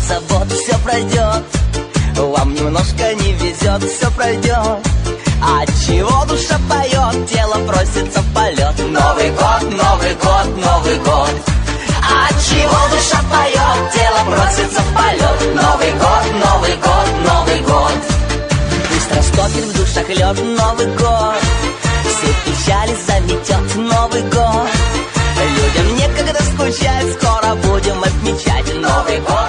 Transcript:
забот, все пройдет. Вам немножко не везет, все пройдет. От чего душа поет, тело просится в полет. Новый год, Новый год, Новый год. От чего душа поет, тело просится в полет. Новый год, Новый год, Новый год. Пусть растопит в душах лед Новый год. Все печали заметет Новый год. Людям некогда скучать, скоро будем отмечать Новый год.